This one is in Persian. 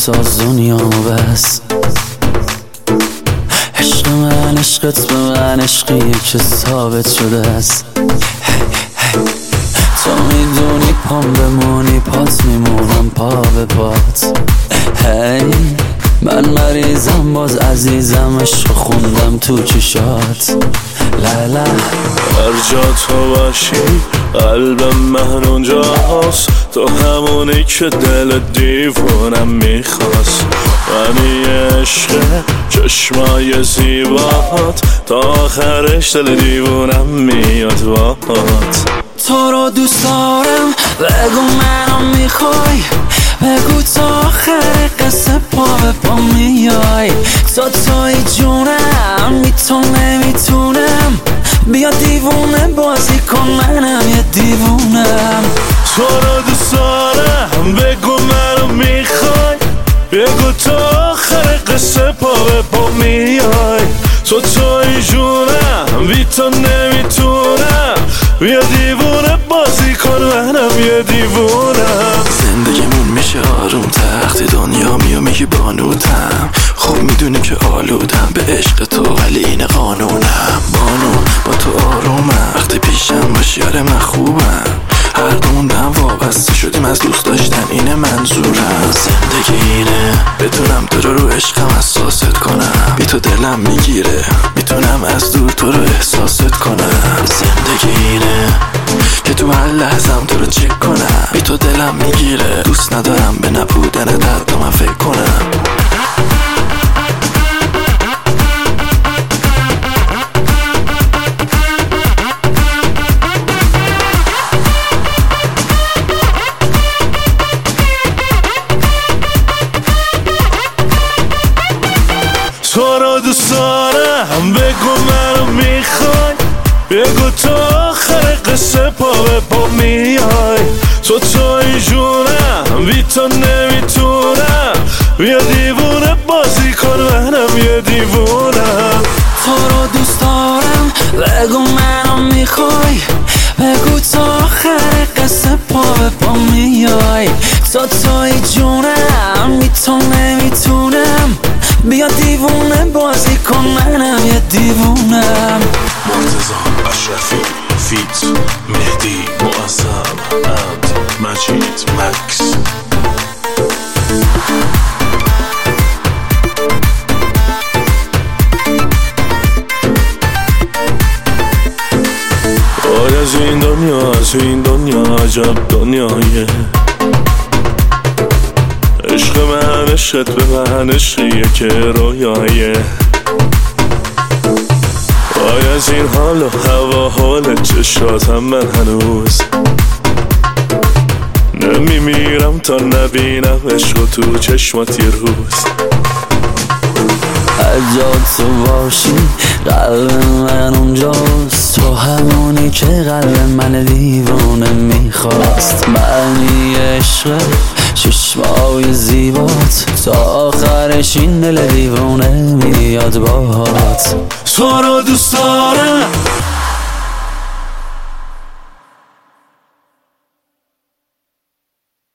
بساز دنیامو بس. عشق من عشقت به من عشقیه که ثابت شده است. تو میدونی پام بمونی پات میمونم پا به پات. هی من مریضم باز عزیزم عشق خوندم تو چشات. لالا هر جا تو باشی قلبم من اونجاست. تو همونی که دل دیوونم میخواست. من عشق چشمای زیبات تا آخرش دل دیوونم میاد باهات. تو رو دوست دارم بگو منو میخوای. بگو تا آخر قصه پا به پا میای. تو توی جونم بی تو نمیتونم. بیا دیوونه بازی کن منم یه دیوونم. تو رو دوست دارم بگو منو میخوای. بگو تا آخر قصه پا به پا میای. تو توی جونم بی تو نمیتونم. بیا دیوونه بازی کن منم یه دیوونم. زندگیمون میشه آروم تخت دنیا میگی بانوتم. خوب میدونی که آلودم به عشق تو ولی این قانونم. بانو با تو آرومم. وقتی پیشم باشی آره من خوبم. هر دومون وابسته شدیم از دوست داشتن اینه منظورم. زندگی اینه بتونم تو رو عشقم احساست کنم. بی تو دلم میگیره میتونم از دور تو رو احساست کنم. زندگی اینه که تو هر لحظم تو رو چک کنم. بی تو دلم میگیره دوست ندارم به نبودن درد من فکر کنم. تو رو دوست دارم بگو منو میخوای. بگو تا آخر قصه پا به پا میای. تو توی جونم بی تو نمیتونم. بیا دیوونه بازی کن منم یه دیوونم. تو رو دوست دارم بگو منو میخوای. بگو تا آخر قصه پا به پا میای. تو توی جونم بی تو نمیتونم. بیا دیوونه بازی کن منم یه دیوونم. مرتضی اشرفی فیت مهدی معظم عبد مجید مکس. آره از این دنیا از این دنیا عجب دنیایه. عشق من عشقت به من عشقیه که رویایه. وای از این حال و هوا حال چشاتم من هنوز نمیمیرم تا نبینم عشق تو چشمات یه روز. هرجا تو باشی قلب من اونجاست. تو همونی که قلب من دیوانه میخواست. معنی عشق چشمای زیبات تا آخرش این دل دیوانه میاد باهات. تو رو دوست دارم